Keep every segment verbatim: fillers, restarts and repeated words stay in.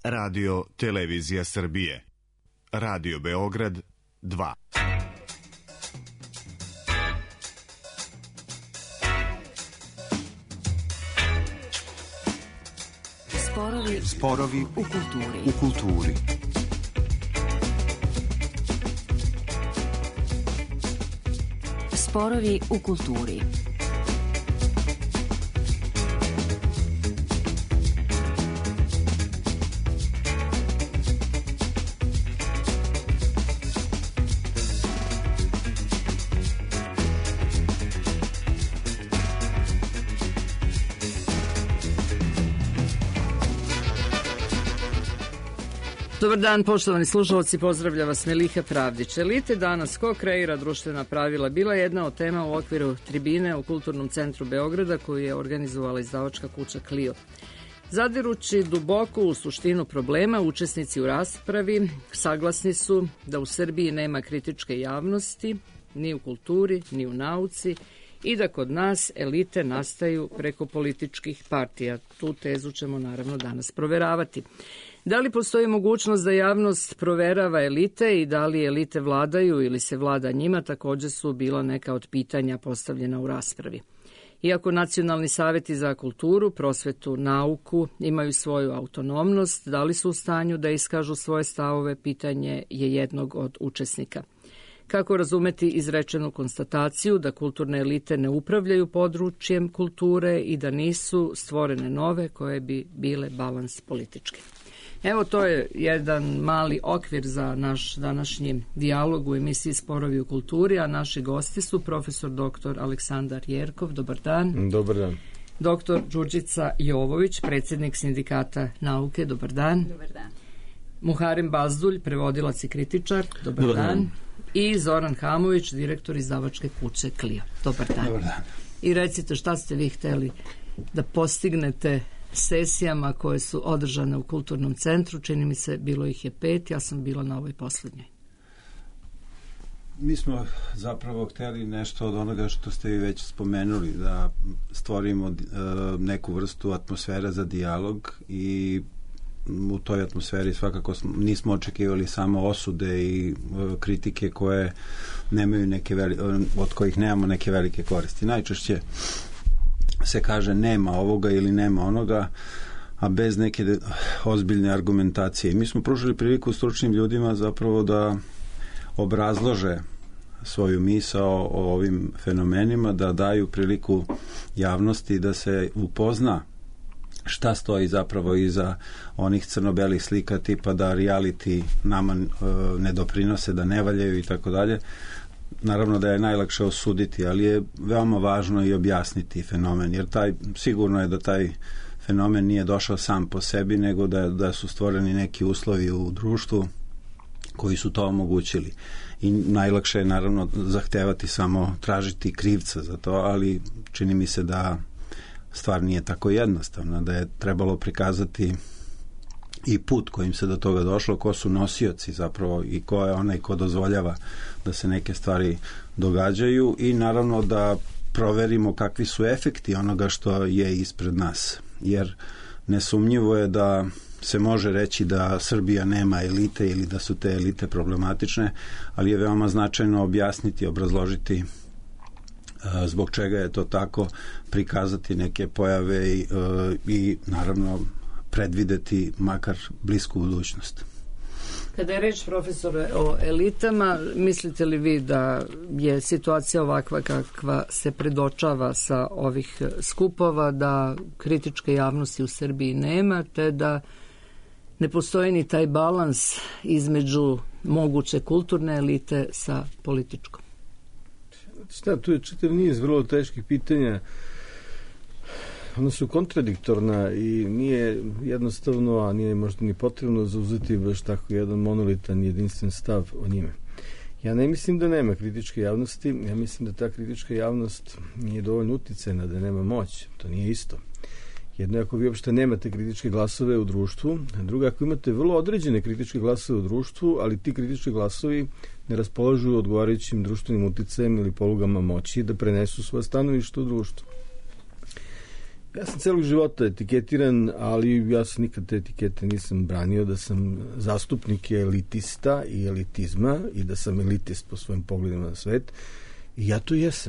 Radio Televizija Srbije. Radio Beograd dva. Sporovi, Sporovi u kulturi. U kulturi. Sporovi u kulturi. Dobar dan, poštovani slušalci, pozdravlja vas Meliha Pravdić. Elite danas, ko kreira društvena pravila, bila je jedna od tema u okviru tribine u Kulturnom centru Beograda koju je organizovala izdavačka kuća Clio. Zadirući duboko u suštinu problema, učesnici u raspravi saglasni su da u Srbiji nema kritičke javnosti, ni u kulturi, ni u nauci, i da kod nas elite nastaju preko političkih partija. Tu tezu ćemo naravno danas proveravati. Da li postoji mogućnost da javnost proverava elite i da li elite vladaju ili se vlada njima, također su bila neka od pitanja postavljena u raspravi. Iako nacionalni saveti za kulturu, prosvetu, nauku imaju svoju autonomnost, da li su u stanju da iskažu svoje stavove, pitanje je jednog od učesnika. Kako razumeti izrečenu konstataciju da kulturne elite ne upravljaju područjem kulture i da nisu stvorene nove koje bi bile balans politički? Evo, to je jedan mali okvir za naš današnji dijalog u emisiji Sporovi u kulturi, a naši gosti su profesor doktor Aleksandar Jerkov, dobar dan. Dobar dan. Doktor Đurđica Jovović, predsjednik Sindikata nauke, dobar dan. Dobar dan. Muharem Bazdulj, prevodilac i kritičar, dobar, dobar dan. dan. I Zoran Hamović, direktor izdavačke kuće Clio, dobar dan. Dobar dan. I recite šta ste vi hteli da postignete sesijama koje su održane u Kulturnom centru, čini mi se bilo ih je pet, ja sam bila na ovoj posljednjoj. Mi smo zapravo hteli nešto od onoga što ste vi već spomenuli, da stvorimo uh, neku vrstu atmosfere za dijalog i u toj atmosferi svakako smo, nismo očekivali samo osude i uh, kritike koje nemaju neke veli, od kojih nemamo neke velike koristi. Najčešće se kaže nema ovoga ili nema onoga, a bez neke de, ozbiljne argumentacije. Mi smo pružili priliku stručnim ljudima zapravo da obrazlože svoju misao o ovim fenomenima, da daju priliku javnosti da se upozna šta stoji zapravo iza onih crno-belih slika tipa da reality nama e, ne doprinose, da ne valjaju i tako dalje. Naravno da je najlakše osuditi, ali je veoma važno i objasniti fenomen, jer taj, sigurno je da taj fenomen nije došao sam po sebi, nego da, da su stvoreni neki uslovi u društvu koji su to omogućili. I najlakše je naravno zahtevati samo, tražiti krivca za to, ali čini mi se da stvar nije tako jednostavna, da je trebalo prikazati i put kojim se do toga došlo, ko su nosioci zapravo i ko je onaj ko dozvoljava da se neke stvari događaju i naravno da proverimo kakvi su efekti onoga što je ispred nas. Jer nesumnjivo je da se može reći da Srbija nema elite ili da su te elite problematične, ali je veoma značajno objasniti, obrazložiti zbog čega je to tako, prikazati neke pojave i, i naravno predvideti makar blisku budućnost. Kada je reč, profesore, o elitama, mislite li vi da je situacija ovakva kakva se predočava sa ovih skupova, da kritičke javnosti u Srbiji nema, te da ne postoji ni taj balans između moguće kulturne elite sa političkom? Šta, tu je čitav niz vrlo teških pitanja. Ona su kontradiktorna i nije jednostavno, a nije možda ni potrebno zauzeti baš tako jedan monolitan jedinstven stav o njime. Ja ne mislim da nema kritičke javnosti, ja mislim da ta kritička javnost nije dovoljno uticajna, da nema moć. To nije isto. Jedno je ako vi uopšte nemate kritičke glasove u društvu, a drugo ako imate vrlo određene kritičke glasove u društvu, ali ti kritički glasovi ne raspolažu odgovarajućim društvenim uticajem ili polugama moći da prenesu svoje stanovište u društvu. Ja sam celog života etiketiran, ali ja se nikad te etikete nisam branio, da sam zastupnik elitista i elitizma i da sam elitist po svojim pogledima na svet. I ja to jesam.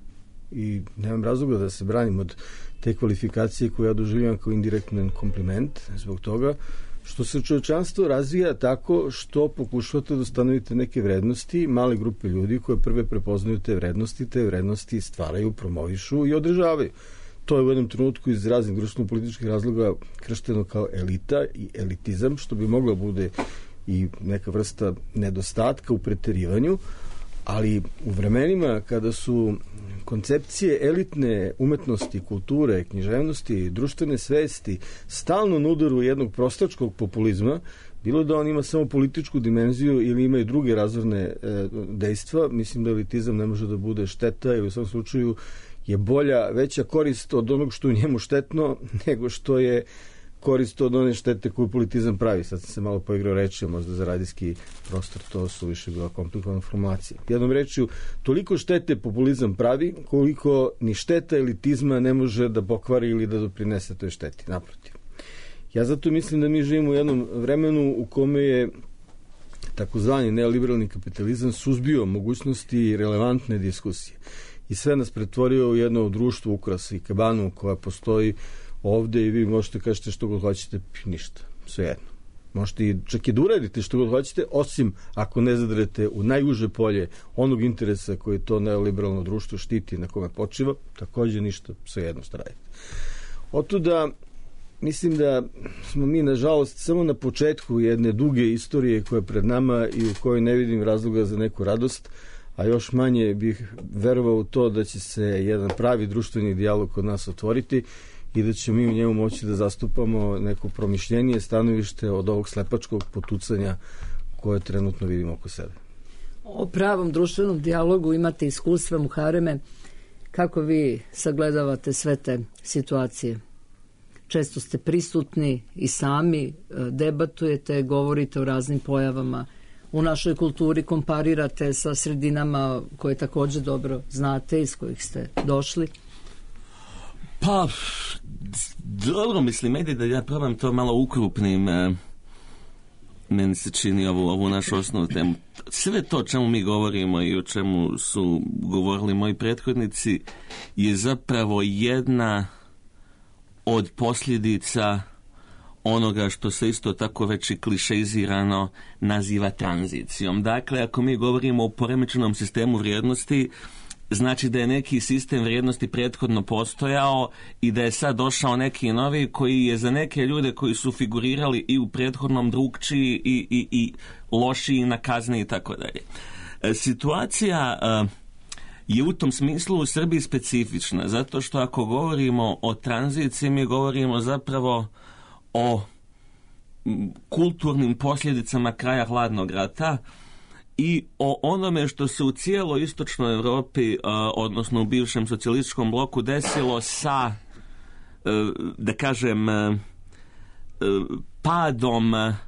I nemam razloga da se branim od te kvalifikacije koju ja doživljam kao indirektan kompliment zbog toga što se čovječanstvo razvija tako što pokušavate da ustanovite neke vrednosti, male grupe ljudi koje prve prepoznaju te vrednosti, te vrednosti stvaraju, promovišu i održavaju. To je u jednom trenutku iz raznih društveno-političkih razloga kršteno kao elita i elitizam, što bi moglo bude i neka vrsta nedostatka u preterivanju, ali u vremenima kada su koncepcije elitne umetnosti, kulture, književnosti, društvene svesti stalno na udaru jednog prostačkog populizma, bilo da on ima samo političku dimenziju ili ima i druge razorne e, dejstva, mislim da elitizam ne može da bude šteta ili u svom slučaju je bolja, veća korist od onog što je njemu štetno nego što je korist od one štete koju politizam pravi. Sad sam se malo poigrao reči, možda za radijski prostor to su više bila komplikovana formulacija. Jednom rečju, toliko štete populizam pravi koliko ni šteta elitizma ne može da pokvari ili da doprinese toj šteti. Naprotiv. Ja zato mislim da mi živimo u jednom vremenu u kome je takozvani neoliberalni kapitalizam suzbio mogućnosti relevantne diskusije i sve nas pretvorio u jedno društvo ukras i kabanu koja postoji ovde i vi možete kažete što god hoćete, ništa, sve jedno. Možete i čak i da uradite što god hoćete, osim ako ne zadrete u najuže polje onog interesa koji to neoliberalno društvo štiti na kome počiva, takođe ništa, sve jedno što radite. Otuda mislim da smo mi, nažalost, samo na početku jedne duge istorije koja je pred nama i u kojoj ne vidim razloga za neku radost, a još manje bih verovao u to da će se jedan pravi društveni dijalog kod nas otvoriti i da ćemo mi u njemu moći da zastupamo neko promišljenije stanovište od ovog slepačkog potucanja koje trenutno vidimo oko sebe. O pravom društvenom dijalogu imate iskustva, Muhareme. Kako vi sagledavate sve te situacije? Često ste prisutni i sami, debatujete, govorite o raznim pojavama u našoj kulturi, komparirate sa sredinama koje takođe dobro znate, iz kojih ste došli. Pa, dobro, mislim, ajde da ja probam to malo ukrupnim. Meni se čini ovu, ovu našu osnovnu temu. Sve to o čemu mi govorimo i o čemu su govorili moji prethodnici je zapravo jedna od posljedica onoga što se isto tako već i klišeizirano naziva tranzicijom. Dakle, ako mi govorimo o poremećenom sistemu vrijednosti, znači da je neki sistem vrijednosti prethodno postojao i da je sad došao neki novi koji je za neke ljude koji su figurirali i u prethodnom drugčiji i, i, i lošiji na kazni i tako dalje. Situacija uh, je u tom smislu u Srbiji specifična, zato što ako govorimo o tranziciji, mi govorimo zapravo o kulturnim posljedicama kraja hladnog rata i o onome što se u cijeloj istočnoj Evropi, odnosno u bivšem socijalističkom bloku, desilo sa, da kažem, padom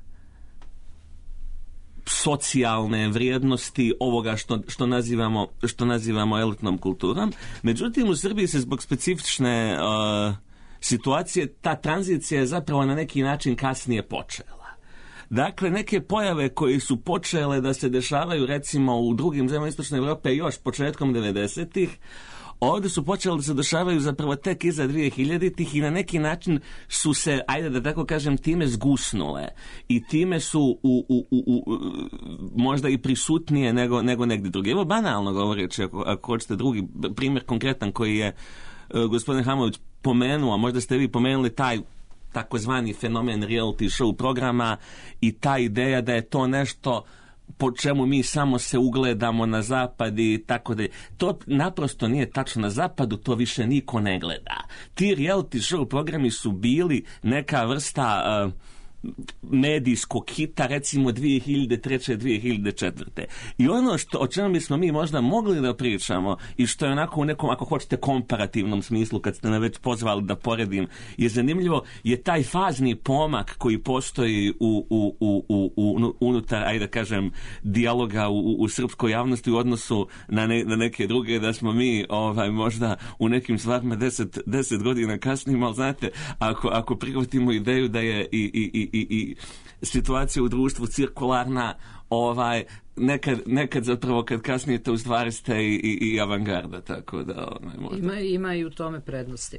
socijalne vrijednosti ovoga što, što, nazivamo, što nazivamo elitnom kulturom. Međutim, u Srbiji se zbog specifične uh, situacije ta tranzicija je zapravo na neki način kasnije počela. Dakle, neke pojave koje su počele da se dešavaju recimo u drugim zemljama istočne Evrope još početkom devedesetih, ovdje su počele da se dešavaju zapravo tek iza dvije hiljaditih i na neki način su se, ajde da tako kažem, time zgusnule i time su u, u, u, u, možda i prisutnije nego, nego negdje drugi. Evo, banalno govoreći, ako, ako hoćete drugi primjer konkretan koji je uh, gospodin Hamović pomenuo, možda ste vi pomenuli taj takozvani fenomen reality show programa i ta ideja da je to nešto po čemu mi samo se ugledamo na zapad i tako da je. To naprosto nije tačno. Na zapadu to više niko ne gleda. Ti reality show programi su bili neka vrsta uh, medijskog hita, recimo dvije hiljade treće. dvije hiljade četvrte. I ono što, o čemu bismo mi možda mogli da pričamo i što je onako u nekom, ako hoćete, komparativnom smislu, kad ste me već pozvali da poredim, je zanimljivo, je taj fazni pomak koji postoji u, u, u, u, u, unutar, ajde da kažem, dijaloga u, u srpskoj javnosti u odnosu na, ne, na neke druge, da smo mi ovaj, možda u nekim stvarima deset, deset godina kasnimo, ali znate, ako, ako prihvatimo ideju da je i, i, i, i, i situacija u društvu cirkularna, ovaj, nekad, nekad zapravo kad kasnijete u stvari ste i, i, i avangarda, tako da ovaj, možda. Ima, ima i u tome prednosti.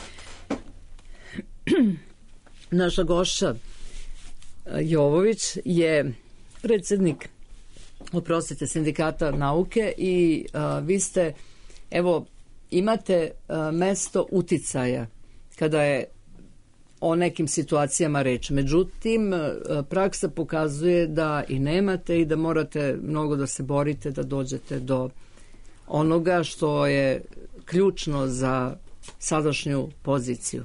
Naša gošća Jovović je predsjednik, oprostite, Sindikata nauke i a, vi ste, evo, imate a, mesto uticaja kada je o nekim situacijama reč. Međutim, praksa pokazuje da i nemate i da morate mnogo da se borite da dođete do onoga što je ključno za sadašnju poziciju.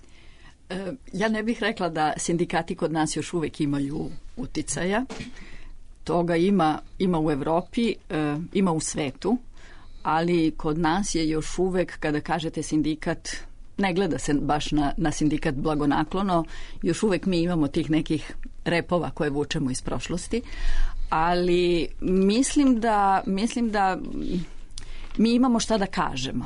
Ja ne bih rekla da sindikati kod nas još uvijek imaju uticaja. Toga ima, ima u Evropi, ima u svetu, ali kod nas je još uvijek, kada kažete sindikat, ne gleda se baš na, na sindikat blagonaklono, još uvijek mi imamo tih nekih repova koje vučemo iz prošlosti, ali mislim da, mislim da mi imamo šta da kažemo.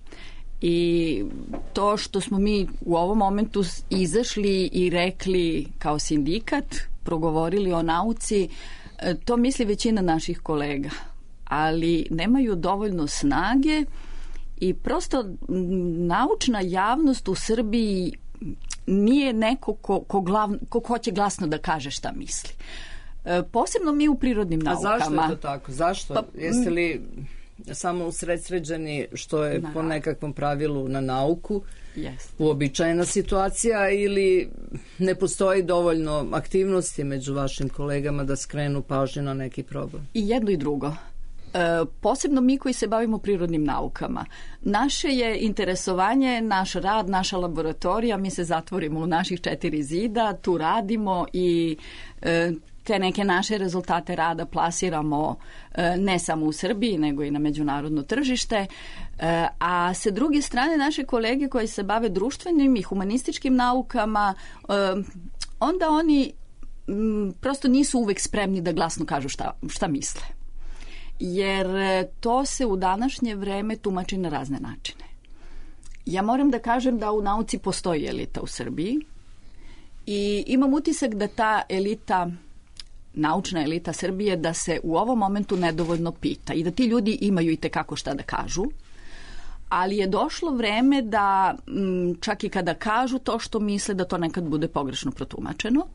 I to što smo mi u ovom momentu izašli i rekli kao sindikat, progovorili o nauci, to misli većina naših kolega, ali nemaju dovoljno snage i prosto naučna javnost u Srbiji nije neko ko, ko, glav, ko hoće glasno da kaže šta misli. E, posebno mi u prirodnim naukama. A zašto je to tako? Zašto? Pa, Jeste li samo usredsređeni što je naravno po nekakvom pravilu na nauku yes. uobičajena situacija ili ne postoji dovoljno aktivnosti među vašim kolegama da skrenu pažnju na neki problem? I jedno i drugo. E, posebno mi koji se bavimo prirodnim naukama. Naše je interesovanje, naš rad, naša laboratorija, mi se zatvorimo u naših četiri zida, tu radimo i e, te neke naše rezultate rada plasiramo e, ne samo u Srbiji, nego i na međunarodno tržište. E, a sa druge strane, naše kolege koji se bave društvenim i humanističkim naukama, e, onda oni m, prosto nisu uvek spremni da glasno kažu šta, šta misle. Jer to se u današnje vreme tumači na razne načine. Ja moram da kažem da u nauci postoji elita u Srbiji i imam utisak da ta elita, naučna elita Srbije, da se u ovom momentu nedovoljno pita i da ti ljudi imaju i tekako šta da kažu, ali je došlo vreme da m, čak i kada kažu to što misle, da to nekad bude pogrešno protumačeno,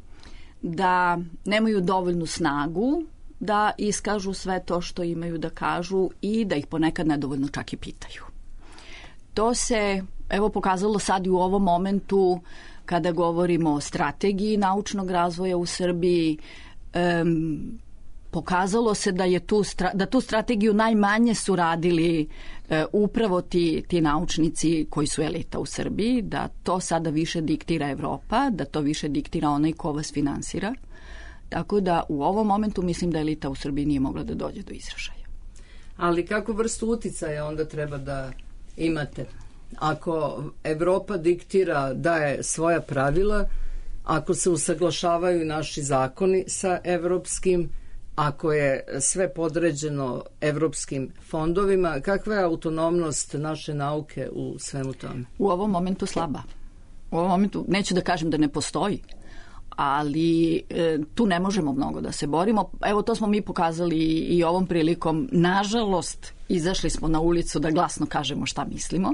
da nemaju dovoljnu snagu da iskažu sve to što imaju da kažu i da ih ponekad nedovoljno čak i pitaju. To se, evo, pokazalo sad i u ovom momentu kada govorimo o strategiji naučnog razvoja u Srbiji. Um, pokazalo se da je tu, da tu strategiju najmanje su radili uh, upravo ti, ti naučnici koji su elita u Srbiji, da to sada više diktira Evropa, da to više diktira onaj ko vas finansira. Tako da u ovom momentu mislim da elita u Srbiji nije mogla da dođe do izražaja. Ali kakvu vrstu uticaja onda treba da imate? Ako Evropa diktira, daje svoja pravila, ako se usaglašavaju naši zakoni sa evropskim, ako je sve podređeno evropskim fondovima, kakva je autonomnost naše nauke u svemu tome? U ovom momentu slaba. U ovom momentu, neću da kažem da ne postoji, ali e, tu ne možemo mnogo da se borimo. Evo, to smo mi pokazali i ovom prilikom. Nažalost, izašli smo na ulicu da glasno kažemo šta mislimo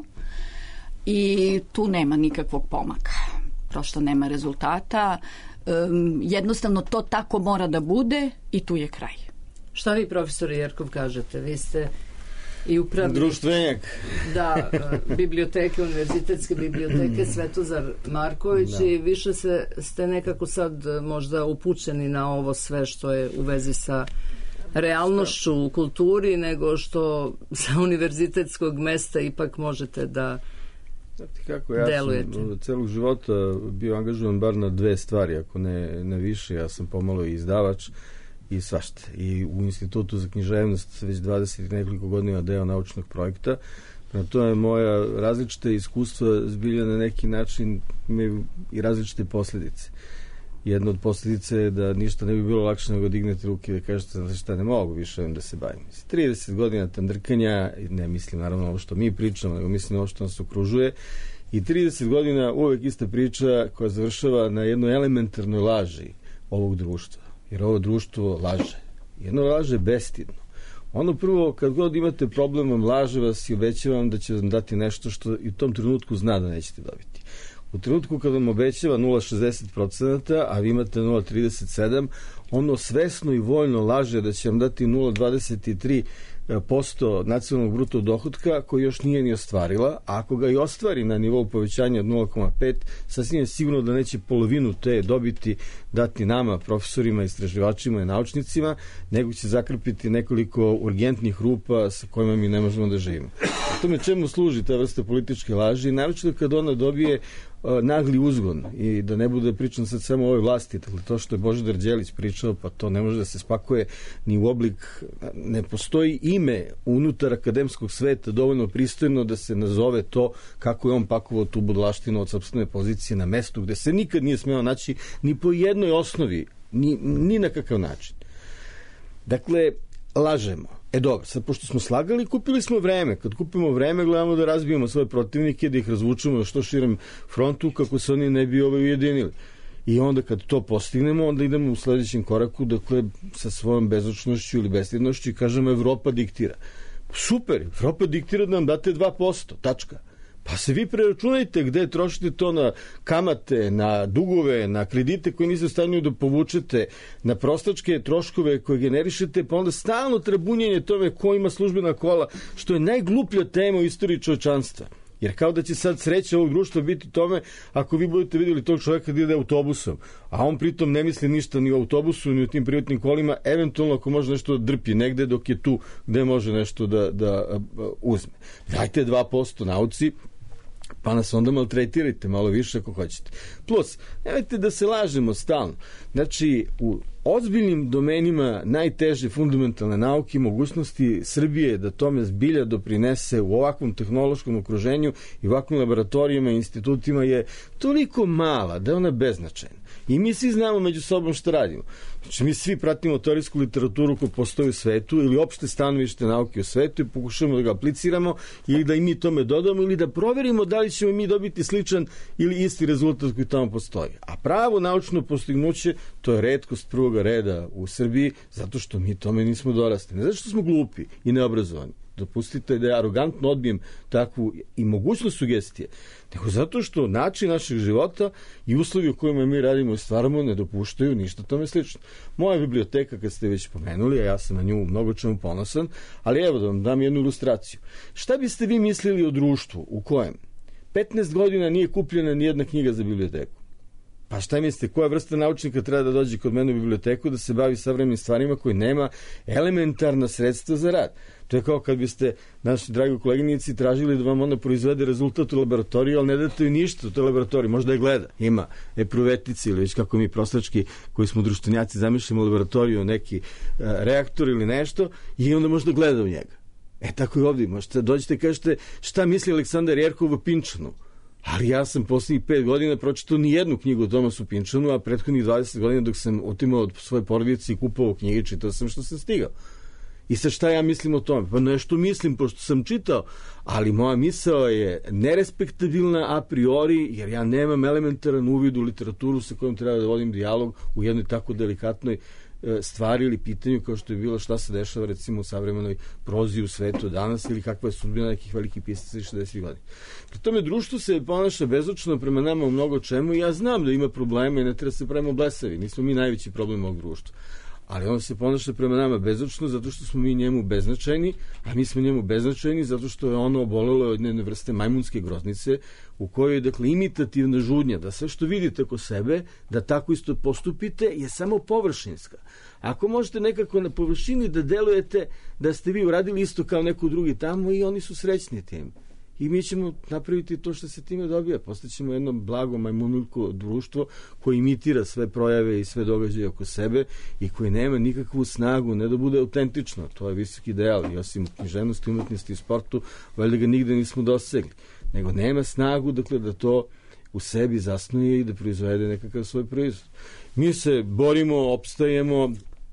i tu nema nikakvog pomaka. Prosto nema rezultata. E, jednostavno to tako mora da bude i tu je kraj. Šta vi, profesor Jerkov, kažete? Vi ste i upravnik društvenjak. Da, biblioteke, univerzitetske biblioteke Svetozar Marković da. I više se, ste nekako sad možda upućeni na ovo sve što je u vezi sa realnošću u kulturi, nego što sa univerzitetskog mesta ipak možete da Znate kako, ja delujete? sam celog života bio angažovan bar na dve stvari, ako ne, ne više. Ja sam pomalo i izdavač i svašta. I u Institutu za književnost već dvadeset nekoliko godina deo naučnog projekta. Na to je moja različite iskustva zbilja na neki način imaju i različite posljedice. Jedna od posljedica je da ništa ne bi bilo lakše nego dignete ruke i da kažete znači šta ne mogu više da se bavim. trideset godina tandrkanja, ne mislim naravno ovo što mi pričamo, nego mislim ovo što nas okružuje, i trideset godina uvek ista priča koja završava na jednoj elementarnoj laži ovog društva. Jer ovo društvo laže. Jedno laže bestidno. Ono prvo, kad god imate problemom, laže vas i obećavam da će vam dati nešto što i u tom trenutku zna da nećete dobiti. U trenutku kad vam obećava nula zarez šezdeset posto, a vi imate nula zarez trideset sedam, ono svesno i voljno laže da će vam dati nula zarez dvadeset tri posto nacionalnog bruto dohotka koji još nije ni ostvarila, a ako ga i ostvari na nivou povećanja od nula zarez pet, sasvim je sigurno da neće polovinu te dobiti dati nama, profesorima, istraživačima i naučnicima, nego će zakrpiti nekoliko urgentnih rupa sa kojima mi ne možemo da živimo. O tome čemu služi ta vrsta političke laži, naročito kad ona dobije nagli uzgon, i da ne bude pričan sad samo o ovoj vlasti, dakle to što je Božidar Đelić pričao, pa to ne može da se spakuje ni u oblik, ne postoji ime unutar akademskog sveta dovoljno pristojno da se nazove to kako je on pakovao tu budlaštinu od sopstvene pozicije na mestu gde se nikad nije smeo naći ni po jednoj osnovi, ni, ni na kakav način. Dakle, lažemo. E dobro, sad pošto smo slagali, kupili smo vreme. Kad kupimo vreme, gledamo da razbijemo svoje protivnike, da ih razvučemo na što širem frontu kako se oni ne bi ovaj ujedinili. I onda kad to postignemo, onda idemo u sledećem koraku, dakle, sa svojom bezočnošću ili bestidnošću i kažemo Evropa diktira. Super, Evropa diktira da nam date dva posto, tačka. Pa se vi preračunajte gde trošite to na kamate, na dugove, na kredite koje niste u stanju da povučete, na prostačke troškove koje generišete, pa onda stalno trabunjenje tome ko ima službena kola, što je najgluplja tema u istoriji čovečanstva. Jer kao da će sad sreća ovog društva biti tome ako vi budete vidjeli tog čovjeka da ide autobusom, a on pritom ne misli ništa ni o autobusu, ni o tim privatnim kolima, eventualno ako može nešto da drpi negde dok je tu gde može nešto da, da uzme. Dajte dva posto nauci, pa nas onda maltretirajte malo više ako hoćete. Plus, nemojte da se lažemo stalno. Znači, u ozbiljnim domenima najteže fundamentalne nauke i mogućnosti Srbije da tome zbilja doprinese u ovakvom tehnološkom okruženju i ovakvim laboratorijama i institutima je toliko mala da je ona beznačajna. I mi svi znamo među sobom šta radimo. Znači, mi svi pratimo teorijsku literaturu koja postoji u svetu ili opšte stanovište nauke u svetu i pokušamo da ga apliciramo ili da i mi tome dodamo ili da proverimo da li ćemo mi dobiti sličan ili isti rezultat koji tamo postoji. A pravo naučno postignuće, to je retkost prvoga reda u Srbiji, zato što mi tome nismo dorasli. Ne zato što smo glupi i neobrazovani. Dopustite da ja arogantno odbijem takvu i mogućnost sugestije, nego zato što način našeg života i uslovi u kojima mi radimo i stvaramo ne dopuštaju ništa tome slično. Moja biblioteka, kad ste već pomenuli, a ja sam na nju mnogo čemu ponosan, ali evo da vam dam jednu ilustraciju. Šta biste vi mislili o društvu u kojem petnaest godina nije kupljena ni jedna knjiga za biblioteku? Pa šta mislite, koja vrsta naučnika treba da dođe kod mene u biblioteku da se bavi savremenim stvarima koji nema elementarna sredstva za rad? To je kao kad biste, naši dragi koleginici, tražili da vam ona proizvede rezultat u laboratoriju, ali ne date joj ništa u toj laboratoriji. Možda je gleda, ima epruvetici ili već kako mi prostački koji smo društvenjaci zamišljamo laboratoriju, neki uh, reaktor ili nešto, i onda možda gleda u njega. E tako i ovdje, možete dođete i kažete šta misli Aleksandar Jerkov o Pinčanu. Ali ja sam posljednjih pet godina pročitao ni jednu knjigu o Tomasu Pinčanu, a prethodnih dvadeset godina dok sam otimao od svoje porodice i kupovao knjige, čitao sam što sam stigao. I sad šta ja mislim o tome? Pa nešto mislim, pošto sam čitao, ali moja misao je nerespektabilna a priori, jer ja nemam elementaran uvid u literaturu sa kojom treba da vodim dijalog u jednoj tako delikatnoj stvari ili pitanju kao što je bilo šta se dešava recimo u savremenoj prozi u svetu danas ili kakva je sudbina nekih velikih pisaca iz šezdesetih godina. Pri tome društvo se ponaša bezočno prema nama u mnogo čemu i ja znam da ima problema i ne treba se pravimo blesavi. Nismo mi najveći problem ovog društva. Ali on se ponaša prema nama bezočno zato što smo mi njemu beznačajni, a mi smo njemu beznačajni zato što je ono obolelo od jedne vrste majmunske groznice u kojoj je, dakle, imitativna žudnja, da sve što vidite oko sebe, da tako isto postupite, je samo površinska. Ako možete nekako na površini da delujete da ste vi uradili isto kao neko drugi tamo, i oni su srećni tim. i mi ćemo napraviti to što se time dobija. Postaćemo jedno blago majmunilko društvo koje imitira sve projave i sve događaje oko sebe i koje nema nikakvu snagu, ne da bude autentično. To je visoki ideal i osim književnosti, umetnosti i sportu, valjda ga nigde nismo dosegli. Nego nema snagu, dakle, da to u sebi zasnuje i da proizvede nekakav svoj proizvod. Mi se borimo, opstajemo,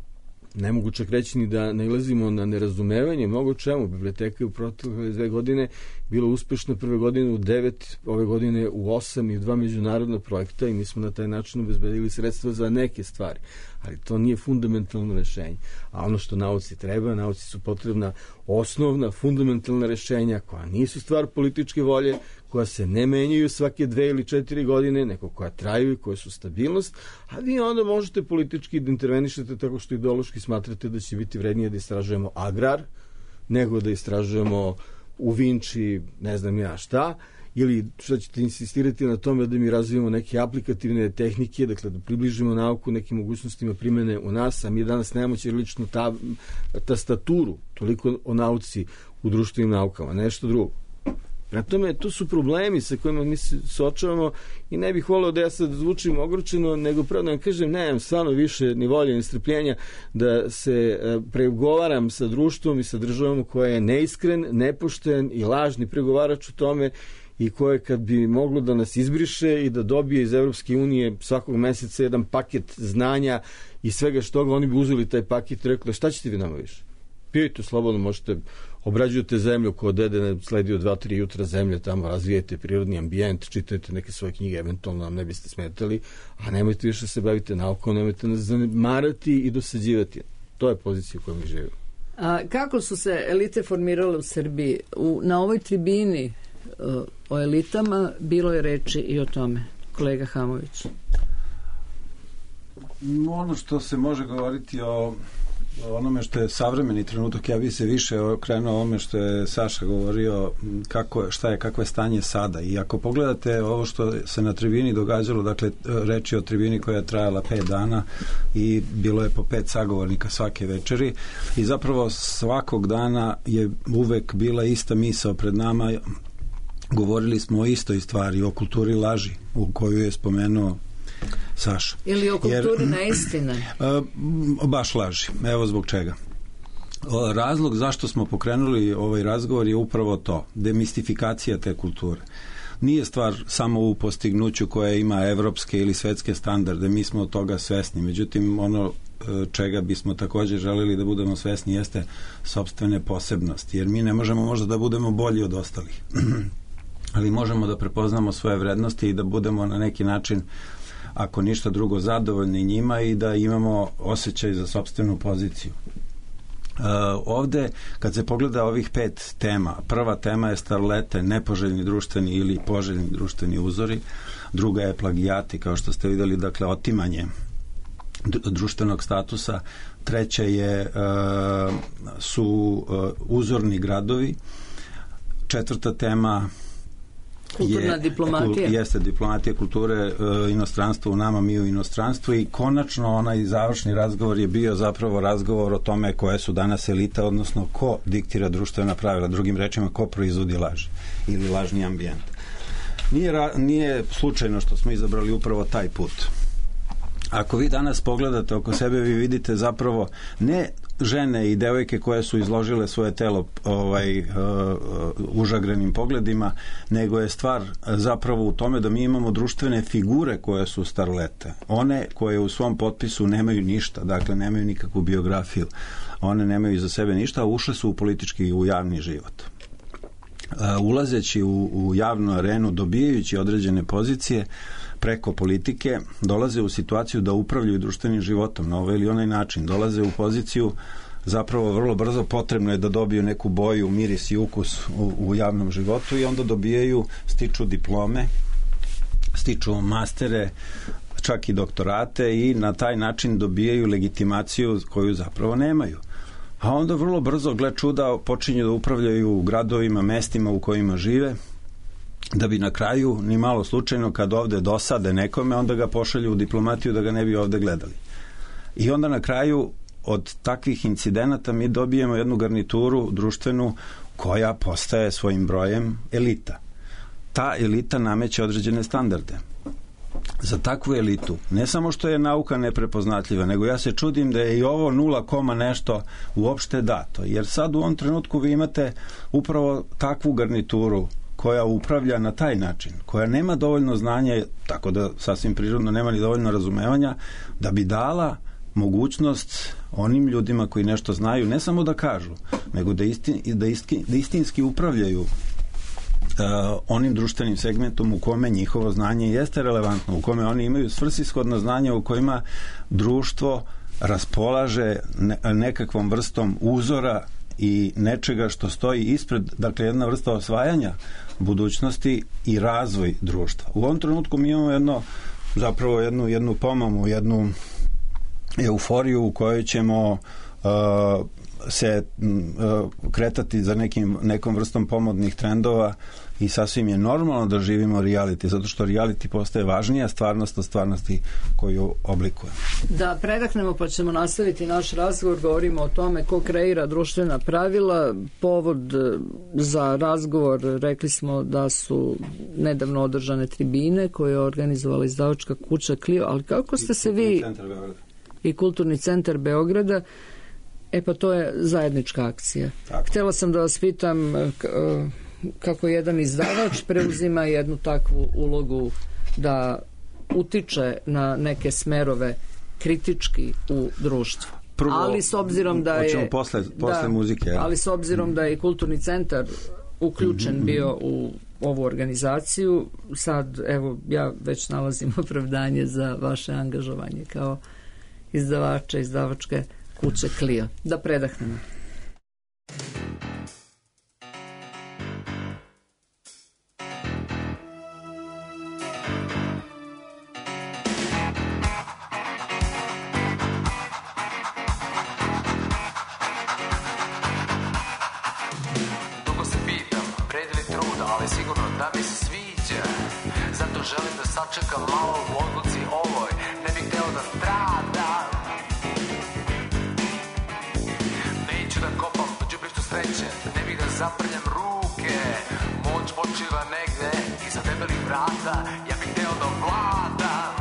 ne mogu čak reći ni da nailazimo na nerazumevanje mnogo čemu. Biblioteka je u protekle dve godine bila uspešna, prve godine u devet, ove godine u osam i dva međunarodna projekta i mi smo na taj način obezbedili sredstva za neke stvari. Ali to nije fundamentalno rešenje. A ono što nauci treba, nauci su potrebna osnovna, fundamentalna rešenja koja nisu stvar političke volje, koja se ne menjaju svake dve ili četiri godine, nego koja traju i koja su stabilnost, a vi onda možete politički da intervenišete tako što ideološki smatrate da će biti vrednije da istražujemo agrar, nego da istražujemo u Vinči, ne znam ja šta, ili što ćete insistirati na tome da mi razvijemo neke aplikativne tehnike, dakle da približimo nauku nekim mogućnostima primene u nas, a mi danas nemamo ćiriličnu ta, tastaturu, toliko o nauci u društvenim naukama, nešto drugo. Na tome, to su problemi sa kojima mi se suočavamo i ne bih voleo da ja sad zvučim ogorčeno, nego pravo da vam kažem, nemam stvarno više ni volje ni strpljenja da se pregovaram sa društvom i sa državom koja je neiskren, nepošten i lažni pregovarač u tome i koje kad bi moglo da nas izbriše i da dobije iz Evropske unije svakog meseca jedan paket znanja i svega što ga, oni bi uzeli taj paket i rekli, šta ćete vi nama više? Pijete, slobodno možete, obrađujete zemlju ko dede ne sledio dva, tri jutra zemlje, tamo razvijete prirodni ambijent, čitajte neke svoje knjige, eventualno nam ne biste smetali, a nemojte više se bavite naukom, nemojte nas zanemarati i dosađivati. To je pozicija u kojoj mi živimo. A kako su se elite formirale u Srbiji? U, na ovoj tribini uh, o elitama bilo je reči i o tome. Kolega Hamović. Ono što se može govoriti o onome što je savremeni trenutak, ja bi se više okrenuo ovome što je Saša govorio, kako, šta je, kakvo je stanje sada. I ako pogledate ovo što se na tribini događalo, dakle reč je o tribini koja je trajala pet dana i bilo je po pet sagovornika svake večeri i zapravo svakog dana je uvek bila ista misao pred nama. Govorili smo o istoj stvari, o kulturi laži, u koju je spomenuo Saša. Ili o kulturi neistine? Baš laži. Evo zbog čega. Razlog zašto smo pokrenuli ovaj razgovor je upravo to. Demistifikacija te kulture. Nije stvar samo u postignuću koje ima evropske ili svetske standarde. Mi smo od toga svesni. Međutim, ono čega bismo također želeli da budemo svesni jeste sopstvene posebnosti. Jer mi ne možemo možda da budemo bolji od ostalih. Ali možemo da prepoznamo svoje vrednosti i da budemo na neki način, ako ništa drugo, zadovoljni njima i da imamo osjećaj za sopstvenu poziciju. Uh, ovde, kad se pogleda ovih pet tema, prva tema je starlete, nepoželjni društveni ili poželjni društveni uzori, druga je plagijati, kao što ste videli, dakle otimanje društvenog statusa, treća je uh, su uh, uzorni gradovi, četvrta tema kulturna je, diplomatija. Jeste diplomatija kulture, e, inostranstvo u nama, mi u inostranstvu i konačno onaj završni razgovor je bio zapravo razgovor o tome koje su danas elita, odnosno ko diktira društvena pravila, drugim rečima ko proizvodi laž ili lažni ambijent. Nije, ra, nije slučajno što smo izabrali upravo taj put. Ako vi danas pogledate oko sebe, vi vidite zapravo ne žene i devojke koje su izložile svoje telo ovaj, uh, užagrenim pogledima, nego je stvar zapravo u tome da mi imamo društvene figure koje su starlete. One koje u svom potpisu nemaju ništa, dakle nemaju nikakvu biografiju. One nemaju iza sebe ništa, a ušle su u politički i u javni život. Uh, ulazeći u, u javnu arenu, dobijajući određene pozicije preko politike, dolaze u situaciju da upravljaju društvenim životom na ovaj ili onaj način. Dolaze u poziciju, zapravo vrlo brzo potrebno je da dobiju neku boju, miris i ukus u, u javnom životu i onda dobijaju, stiču diplome, stiču mastere, čak i doktorate i na taj način dobijaju legitimaciju koju zapravo nemaju. A onda vrlo brzo, gle čuda, počinju da upravljaju gradovima, mestima u kojima žive, da bi na kraju, ni malo slučajno, kad ovde dosade nekome, onda ga pošalju u diplomatiju da ga ne bi ovde gledali. I onda na kraju od takvih incidenata mi dobijemo jednu garnituru društvenu koja postaje svojim brojem elita. Ta elita nameće određene standarde. Za takvu elitu, ne samo što je nauka neprepoznatljiva, nego ja se čudim da je i ovo nula koma nešto uopšte dato. Jer sad u ovom trenutku vi imate upravo takvu garnituru koja upravlja na taj način, koja nema dovoljno znanja, tako da sasvim prirodno nema ni dovoljno razumevanja, da bi dala mogućnost onim ljudima koji nešto znaju, ne samo da kažu, nego da, istin, da, istin, da istinski upravljaju Uh, onim društvenim segmentom u kome njihovo znanje jeste relevantno, u kome oni imaju svrsishodno znanje, u kojima društvo raspolaže ne, nekakvom vrstom uzora i nečega što stoji ispred, dakle jedna vrsta osvajanja budućnosti i razvoj društva. U ovom trenutku mi imamo jedno, zapravo jednu, jednu pomamu, jednu euforiju u kojoj ćemo uh, se uh, kretati za nekim, nekom vrstom pomodnih trendova i sasvim je normalno da živimo reality, zato što reality postaje važnija stvarnost od stvarnosti koju oblikujemo. Da predahnemo pa ćemo nastaviti naš razgovor, govorimo o tome ko kreira društvena pravila. Povod za razgovor, rekli smo da su nedavno održane tribine koje je organizovala izdavačka kuća Clio, ali kako ste se vi i Kulturni centar Beograda. E pa to je zajednička akcija. Tako. Htjela sam da vas pitam kako jedan izdavač preuzima jednu takvu ulogu da utiče na neke smerove kritički u društvu. Prvo, ali s obzirom da je posle, posle da, muzike, ja. ali s obzirom da je Kulturni centar uključen mm-hmm. bio u ovu organizaciju, sad evo ja već nalazim opravdanje za vaše angažovanje kao izdavača, izdavačke kuće Clio. Da predahnemo. Dugo se pitam, vredi li truda, ali sigurno da mi se sviđa. Zato želim da sačekam malo u odluci ovoj. Ne bih hteo da stradam. Neću da kopam po đubrištu sreće, ne bih da zaprljam ruke. Moć počiva negde iza debelih vrata, ja bih hteo da vladam.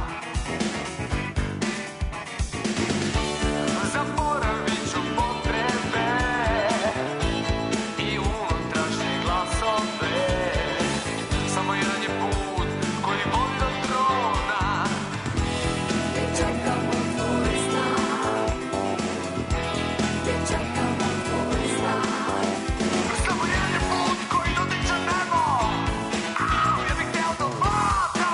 Zaboravit ću potrebe i unutrašnje glasove. Samo jedan je put koji vodi do trona. Gde čekamo tvoj znak, gde čekamo tvoj znak. Samo jedan je put koji dotiče nebo. Au, ja bih hteo da vladam.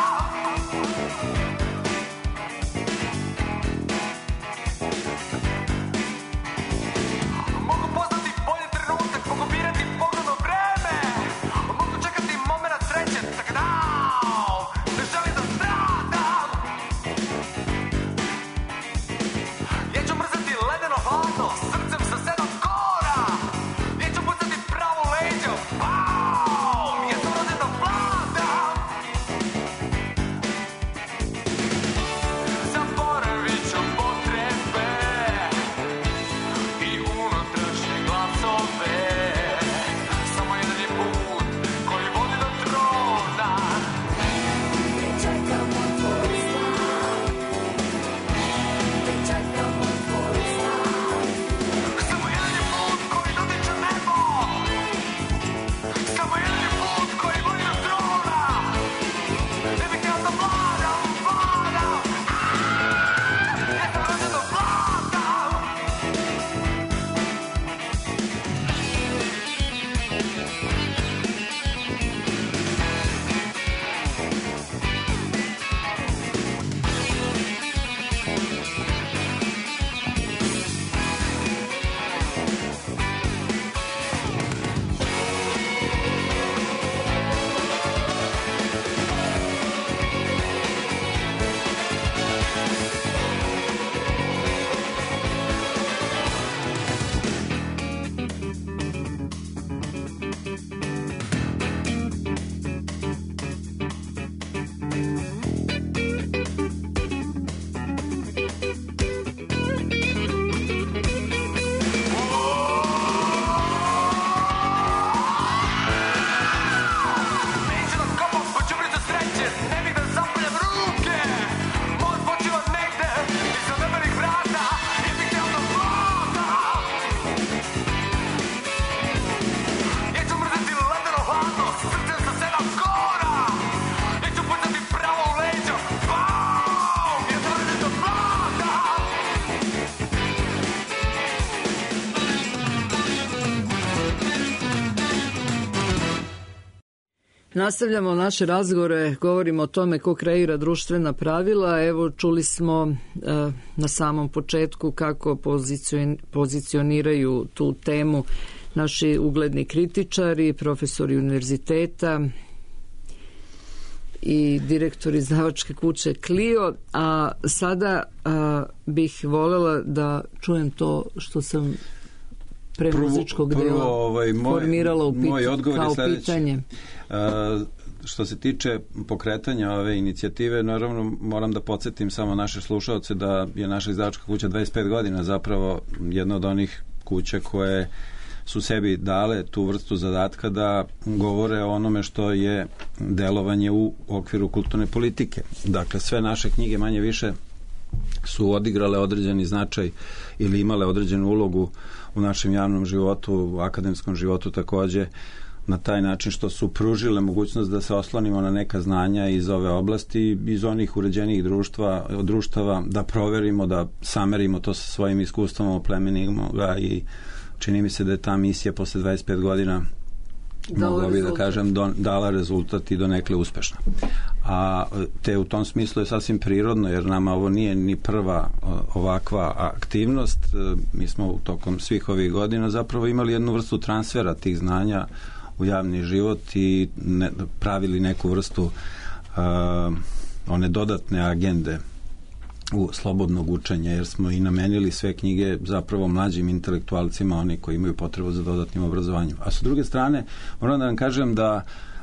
Nastavljamo naše razgovore, govorimo o tome ko kreira društvena pravila. Evo, čuli smo e, na samom početku kako pozicion, pozicioniraju tu temu naši ugledni kritičari, profesori univerziteta i direktor izdavačke kuće Clio, a sada a, bih voljela da čujem to što sam pre muzičkog prvo, dela ovaj, moj, formirala u pit, moj odgovor kao je sledeći. pitanje. A, što se tiče pokretanja ove inicijative, naravno moram da podsjetim samo naše slušaoce da je naša izdavačka kuća dvadeset pet godina zapravo jedna od onih kuća koje su sebi dale tu vrstu zadatka da govore o onome što je delovanje u okviru kulturne politike. Dakle, sve naše knjige manje više su odigrale određeni značaj ili imale određenu ulogu u našem javnom životu, u akademskom životu takođe, na taj način što su pružile mogućnost da se oslonimo na neka znanja iz ove oblasti, iz onih uređenijih društva, društava, da proverimo, da samerimo to sa svojim iskustvom, oplemenimo ga i čini mi se da je ta misija posle dvadeset pet godina mogla bi da kažem do, dala rezultat i donekle uspešna. A te u tom smislu je sasvim prirodno, jer nama ovo nije ni prva ovakva aktivnost. Mi smo tokom svih ovih godina zapravo imali jednu vrstu transfera tih znanja u javni život i ne, pravili neku vrstu uh, one dodatne agende u slobodnog učenja, jer smo i namenili sve knjige zapravo mlađim intelektualcima, oni koji imaju potrebu za dodatnim obrazovanjem. A sa druge strane, moram da vam kažem da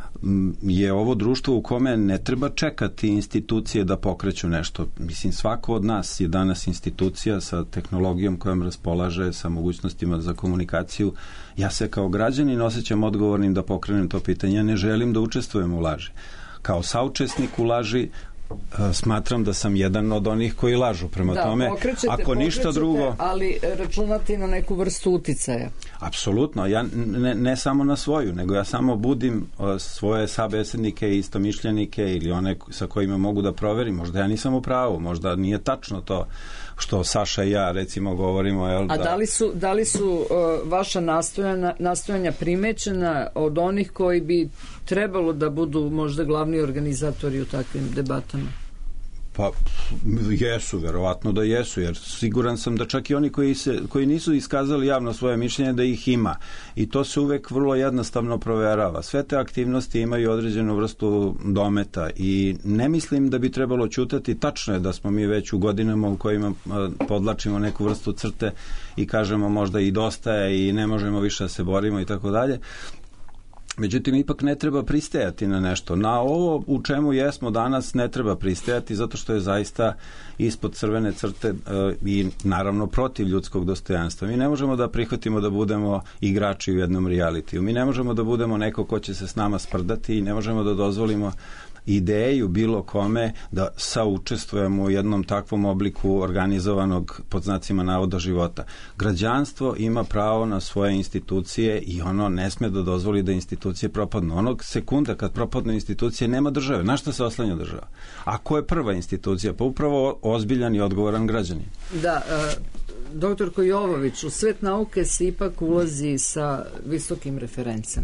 je ovo društvo u kome ne treba čekati institucije da pokreću nešto. Mislim, svako od nas je danas institucija sa tehnologijom kojom raspolaže, sa mogućnostima za komunikaciju. Ja se kao građanin osjećam odgovornim da pokrenem to pitanje. Ja ne želim da učestvujem u laži. Kao saučesnik u laži smatram da sam jedan od onih koji lažu. Prema da, tome, pokrećete, ako ništa drugo... ali računati na neku vrstu uticaja. Apsolutno. Ja ne, ne samo na svoju, nego ja samo budim svoje sabesednike i istomišljenike ili one sa kojima mogu da proverim. Možda ja nisam u pravu, možda nije tačno to što Saša i ja recimo govorimo. Jel, da... A da li su, da li su uh, vaša nastojanja, nastojanja primećena od onih koji bi trebalo da budu možda glavni organizatori u takvim debatama? Pa jesu, verovatno da jesu, jer siguran sam da čak i oni koji, se, koji nisu iskazali javno svoje mišljenje da ih ima. I to se uvek vrlo jednostavno proverava. Sve te aktivnosti imaju određenu vrstu dometa i ne mislim da bi trebalo ćutati. Tačno je da smo mi već u godinama u kojima podlačimo neku vrstu crte i kažemo možda i dosta je i ne možemo više da se borimo i tako dalje. Međutim, ipak ne treba pristajati na nešto. Na ovo u čemu jesmo danas ne treba pristajati, zato što je zaista ispod crvene crte e, i naravno protiv ljudskog dostojanstva. Mi ne možemo da prihvatimo da budemo igrači u jednom realitiju. Mi ne možemo da budemo neko ko će se s nama sprdati i ne možemo da dozvolimo ideju bilo kome da saučestvujemo u jednom takvom obliku organizovanog pod znacima navoda života. Građanstvo ima pravo na svoje institucije i ono ne sme da dozvoli da institucije propadnu. Onog sekunda kad propadnu institucije nema države. Na šta se oslanja država? A ko je prva institucija? Pa upravo ozbiljan i odgovoran građanin. Da, uh, doktorko Jovović, u svet nauke se ipak ulazi sa visokim referencama.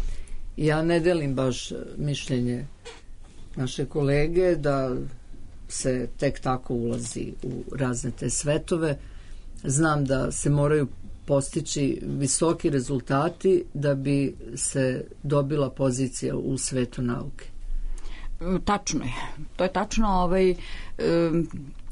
Ja ne delim baš mišljenje naše kolege da se tek tako ulazi u razne te svetove. Znam da se moraju postići visoki rezultati da bi se dobila pozicija u svetu nauke. Tačno je. To je tačno. Ovaj, um,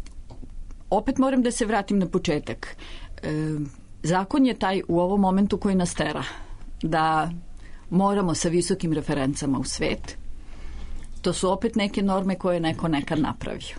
opet moram da se vratim na početak. Um, zakon je taj u ovom momentu koji nas tera da moramo sa visokim referencama u svet. To su opet neke norme koje je neko nekad napravio.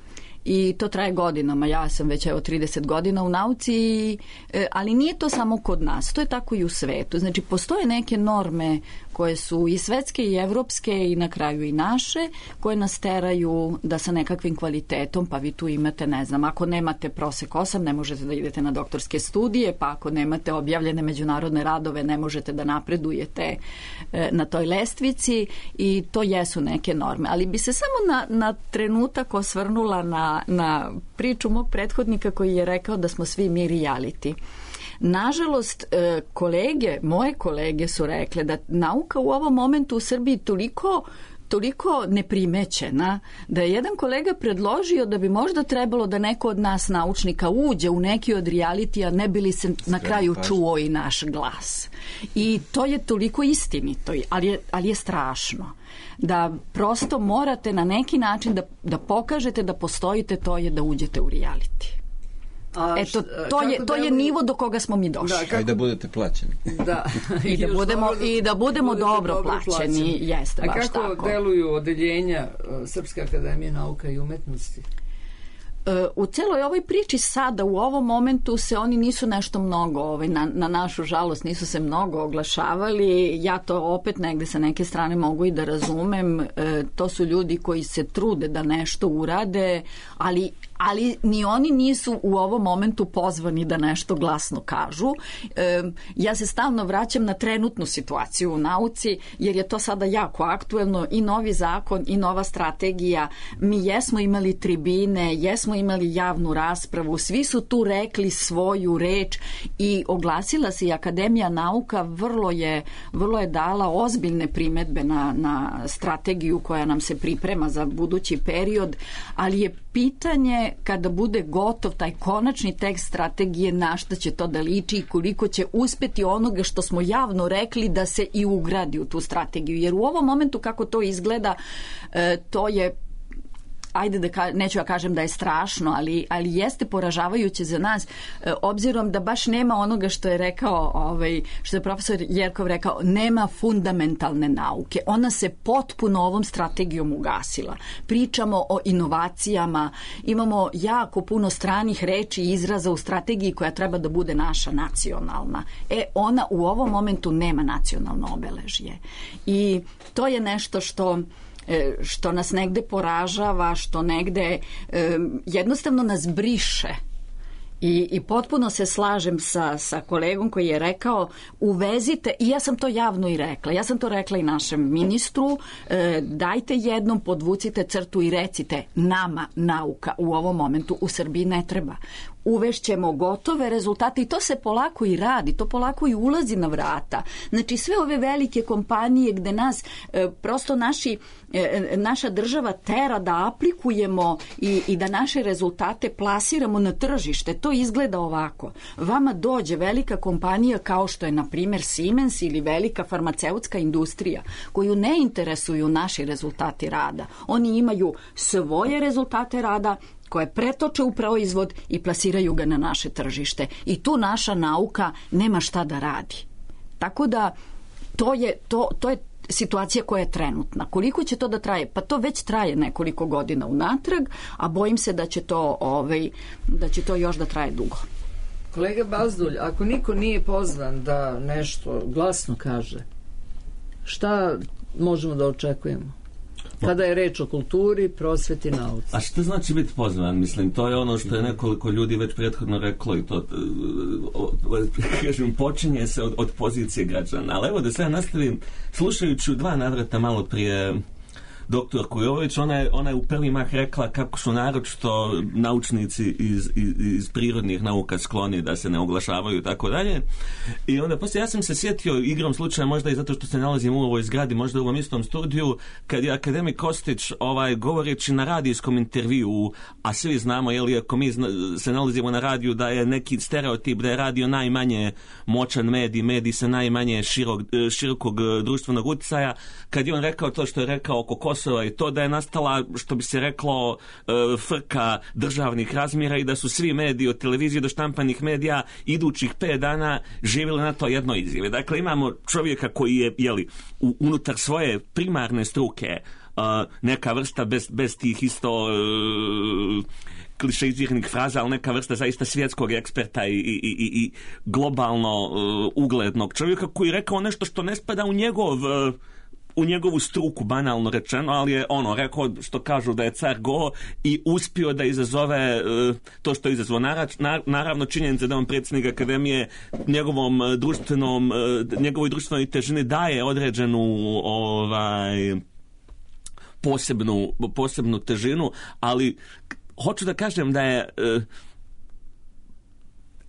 I to traje godinama. Ja sam već evo trideset godina u nauci, ali nije to samo kod nas. To je tako i u svetu. Znači, postoje neke norme koje su i svetske i evropske i na kraju i naše, koje nas teraju da sa nekakvim kvalitetom, pa vi tu imate, ne znam, ako nemate prosek osam, ne možete da idete na doktorske studije, pa ako nemate objavljene međunarodne radove, ne možete da napredujete na toj lestvici i to jesu neke norme. Ali bi se samo na, na trenutak osvrnula na, na priču mog prethodnika koji je rekao da smo svi mi reality. Nažalost, kolege, moje kolege su rekle da nauka u ovom momentu u Srbiji toliko toliko neprimećena da je jedan kolega predložio da bi možda trebalo da neko od nas naučnika uđe u neki od realitija, ne bi li se na kraju čuo i naš glas. I to je toliko istinito, ali je, ali je strašno. Da prosto morate na neki način da, da pokažete da postojite, to je da uđete u reality. A Eto, to je, to je nivo do koga smo mi došli. Da, kako... I da budete plaćeni. Da. I, da budemo, dobro, i da budemo dobro, dobro plaćeni. plaćeni. Jeste, A baš kako tako. deluju odeljenja Srpske akademije nauka i umetnosti? U celoj ovoj priči sada, u ovom momentu se oni nisu nešto mnogo, ovaj, na, na našu žalost, nisu se mnogo oglašavali. Ja to opet negde sa neke strane mogu i da razumem. E, to su ljudi koji se trude da nešto urade, ali ali ni oni nisu u ovom momentu pozvani da nešto glasno kažu. E, ja se stalno vraćam na trenutnu situaciju u nauci, jer je to sada jako aktuelno, i novi zakon i nova strategija. Mi jesmo imali tribine, jesmo imali javnu raspravu, svi su tu rekli svoju reč i oglasila se i Akademija nauka, vrlo je, vrlo je dala ozbiljne primedbe na, na strategiju koja nam se priprema za budući period, ali je pitanje kada bude gotov taj konačni tekst strategije, na šta će to da liči i koliko će uspeti onoga što smo javno rekli da se i ugradi u tu strategiju. Jer u ovom momentu kako to izgleda, to je, ajde da ka, neću ja kažem da je strašno, ali, ali jeste poražavajuće za nas, e, obzirom da baš nema onoga što je rekao, ovaj, što je profesor Jerkov rekao, nema fundamentalne nauke. Ona se potpuno ovom strategijom ugasila. Pričamo o inovacijama, imamo jako puno stranih reči i izraza u strategiji koja treba da bude naša nacionalna. E, ona u ovom momentu nema nacionalno obeležje. I to je nešto što što nas negde poražava, što negde e, jednostavno nas briše. I, i potpuno se slažem sa, sa kolegom koji je rekao uvezite, i ja sam to javno i rekla, ja sam to rekla i našem ministru, e, dajte jednom, podvucite crtu i recite nama nauka u ovom momentu u Srbiji ne treba. Uvešćemo gotove rezultate i to se polako i radi, to polako i ulazi na vrata. Znači sve ove velike kompanije gde nas e, prosto naši, e, naša država tera da aplikujemo i, i da naše rezultate plasiramo na tržište, to izgleda ovako. Vama dođe velika kompanija kao što je na primjer Siemens ili velika farmaceutska industrija koju ne interesuju naši rezultati rada. Oni imaju svoje rezultate rada koje pretoče u proizvod i plasiraju ga na naše tržište. I tu naša nauka nema šta da radi. Tako da to je, to, to je situacija koja je trenutna. Koliko će to da traje? Pa to već traje nekoliko godina unatrag, a bojim se da će to, ovaj, da će to još da traje dugo. Kolega Bazdulj, ako niko nije pozvan da nešto glasno kaže, šta možemo da očekujemo? Kada je reč o kulturi, prosveti, nauci. A što znači biti pozvan? Mislim, to je ono što je nekoliko ljudi već prethodno reklo i to, kažem, počinje se od, od pozicije građana. Ali evo da se ja nastavim, slušajući u dva navrata malo prije doktor Kujović, ona je, ona je u prvi mah rekla kako su naročito naučnici iz, iz, iz prirodnih nauka skloni da se ne oglašavaju i tako dalje. I onda poslije ja sam se sjetio igrom slučaja, možda i zato što se nalazim u ovoj zgradi, možda u ovom istom studiju, kad je akademik Kostić ovaj, govoreći na radijskom intervju, a svi znamo, jel, ako mi zna, se nalazimo na radiju, da je neki stereotip da je radio najmanje moćan medij, medij sa najmanje širok, širokog društvenog utjecaja, kad je on rekao to što je rekao oko Kosova i to da je nastala, što bi se reklo, frka državnih razmjera i da su svi mediji od televizije do štampanih medija idućih pet dana živjeli na to jedno izjave. Dakle, imamo čovjeka koji je, jeli, unutar svoje primarne struke neka vrsta bez, bez tih isto klišeiziranih fraza, ali neka vrsta zaista svjetskog eksperta i, i, i, i globalno uglednog čovjeka koji je rekao nešto što ne spada u njegov u njegovu struku, banalno rečeno, ali je ono rekao što kažu da je car go i uspio da izazove uh, to što je izazvao. Naravno činjenica da on predsjednik akademije njegovom društvenom, uh, njegovoj društvenoj težini daje određenu ovaj posebnu, posebnu težinu, ali hoću da kažem da je uh,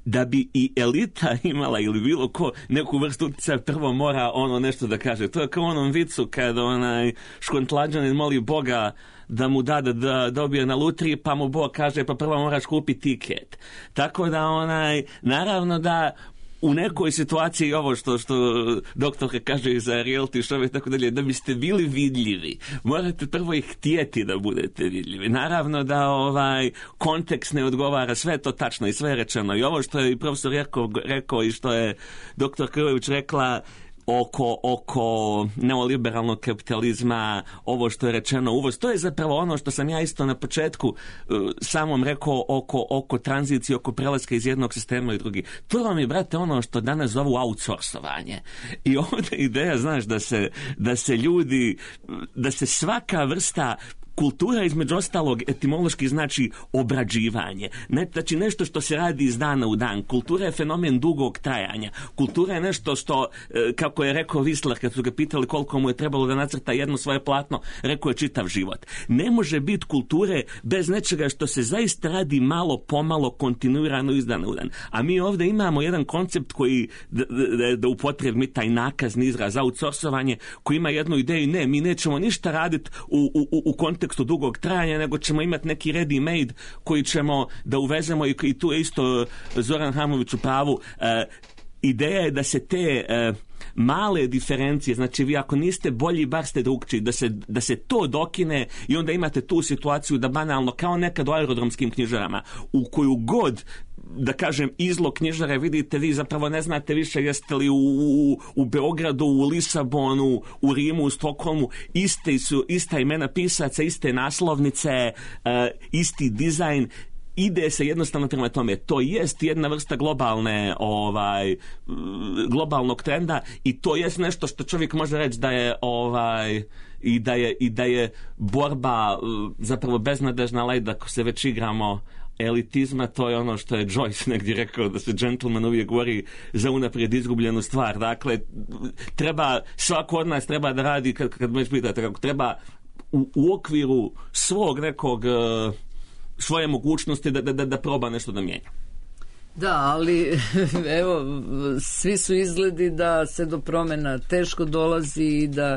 da bi i elita imala ili bilo ko neku vrstu utjecaja, prvo mora ono nešto da kaže. To je kao onom vicu kada onaj škontlađanin moli Boga da mu da da, da dobije na lutriji, pa mu Bog kaže pa prvo moraš kupiti tiket. Tako da onaj, naravno da u nekoj situaciji ovo što što doktorka kaže za reality show i tako dalje, da biste bili vidljivi, morate prvo ih htjeti da budete vidljivi. Naravno da ovaj kontekst ne odgovara, sve to tačno i sve rečeno. I ovo što je i profesor Jerkov rekao i što je doktor Krvojević rekla oko, oko neoliberalnog kapitalizma, ovo što je rečeno uvoz, to je zapravo ono što sam ja isto na početku uh, samom rekao oko, oko tranzicije, oko prelaska iz jednog sistema i drugi. To vam je, brate, ono što danas zovu outsourcovanje. I ovdje ideja, znaš, da se, da se ljudi, da se svaka vrsta kultura, između ostalog, etimološki znači obrađivanje. Ne, znači nešto što se radi iz dana u dan. Kultura je fenomen dugog trajanja. Kultura je nešto što, kako je rekao Whistler, kad su ga pitali koliko mu je trebalo da nacrta jedno svoje platno, rekao je čitav život. Ne može biti kulture bez nečega što se zaista radi malo pomalo, kontinuirano iz dana u dan. A mi ovdje imamo jedan koncept koji, da, da, da upotrebim taj nakazni izraz, outsourcovanje, koji ima jednu ideju, ne, mi nećemo ništa raditi u, u, u kontekstu dugog trajanja, nego ćemo imati neki ready made koji ćemo da uvezemo i, i tu je isto Zoran Hamović u pravu. E, ideja je da se te e, male diferencije, znači vi ako niste bolji, bar ste drugčiji, da se, da se to dokine i onda imate tu situaciju da banalno, kao nekad u aerodromskim knjižarama, u koju god da kažem izlo knjižare vidite, vi zapravo ne znate više jeste li u, u, u Beogradu, u Lisabonu, u Rimu, u Stokholmu, iste su, ista imena pisaca, iste naslovnice, uh, isti dizajn, ide se jednostavno prema tome. To jest jedna vrsta globalne ovaj globalnog trenda i to jest nešto što čovjek može reći da je ovaj i da je i da je borba zapravo beznadežna, ali da ako se već igramo elitizma, to je ono što je Joyce negdje rekao, da se gentleman uvijek govori za unaprijed izgubljenu stvar. Dakle, treba, svako od nas treba da radi, kad, kad me pitate, kako treba u, u okviru svog nekog svoje mogućnosti da, da, da proba nešto da mijenja. Da, ali evo, svi su izgledi da se do promjena teško dolazi i da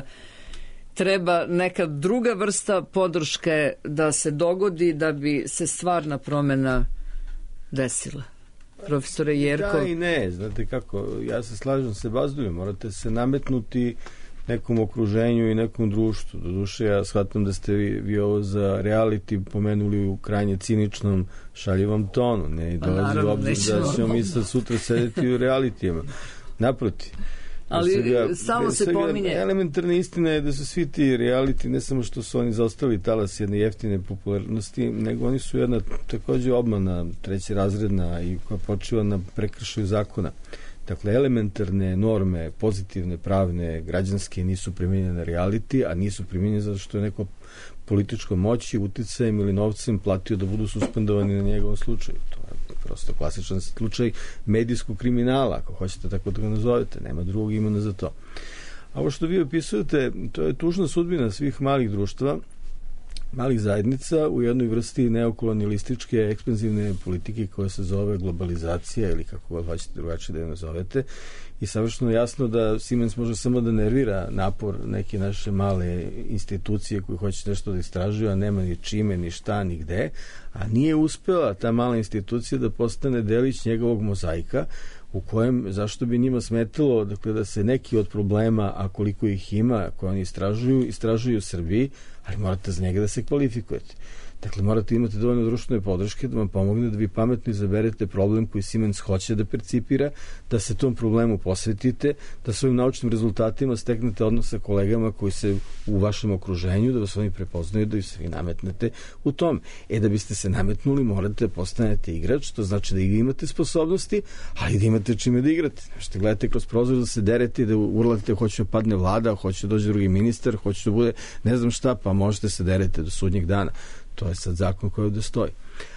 treba neka druga vrsta podrške da se dogodi da bi se stvarna promjena desila. Profesore Jerkov. Da i ne, znate kako, ja se slažem se bazdujem, morate se nametnuti nekom okruženju i nekom društvu. Doduše, ja shvatam da ste vi, vi ovo za reality pomenuli u krajnje ciničnom šaljivom tonu. Ne dolazi u obzir da ćemo mi sad sutra sedeti u realitijama. Naproti. Ali svega, samo se pominje. Elementarna istina je da su svi ti reality, ne samo što su oni zaostali talas jedne jeftine popularnosti, nego oni su jedna također obmana trećerazredna i koja počiva na prekršaju zakona. Dakle, elementarne norme, pozitivne, pravne, građanske nisu primjenjene na reality, a nisu primjenjene zato što je neko političko moći, uticajem ili novcem platio da budu suspendovani na njegovom slučaju. To je prosto klasičan slučaj medijskog kriminala, ako hoćete tako da ga nazovete. Nema drugog imena za to. A ovo što vi opisujete, to je tužna sudbina svih malih društva, malih zajednica u jednoj vrsti neokolonijalističke ekspanzivne politike koja se zove globalizacija ili kako god hoćete drugačije da je nazovete i savršeno jasno da Siemens može samo da nervira napor neke naše male institucije koje hoće nešto da istražuju, a nema ni čime, ni šta, ni gde, a nije uspela ta mala institucija da postane delić njegovog mozaika u kojem, zašto bi njima smetalo dakle, da se neki od problema, a koliko ih ima, koje oni istražuju, istražuju u Srbiji, ali morate za njega da se kvalifikujete. Dakle, morate imati dovoljno društvene podrške da vam pomogne da vi pametno izaberete problem koji Siemens hoće da percipira, da se tom problemu posvetite, da svojim naučnim rezultatima steknete odnos sa kolegama koji se u vašem okruženju, da vas oni prepoznaju, da se vi nametnete u tom. E, da biste se nametnuli, morate postanete igrač, to znači da i imate sposobnosti, ali da imate čime da igrate. Možete gledate kroz prozor da se derete, da urlate, hoće da padne vlada, hoće da dođe drugi ministar, hoće da bude ne znam šta, pa možete se derete do sudnjeg dana. To je sad zakon koji ovdje stoji.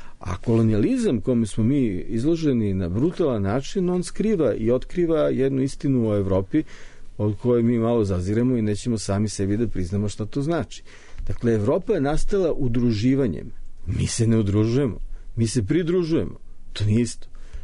A kolonijalizam kome smo mi izloženi na brutalan način, on skriva i otkriva jednu istinu o Evropi od koje mi malo zaziremo i nećemo sami sebi da priznamo šta to znači. Dakle, Evropa je nastala udruživanjem. Mi se ne udružujemo. Mi se pridružujemo. To nije isto.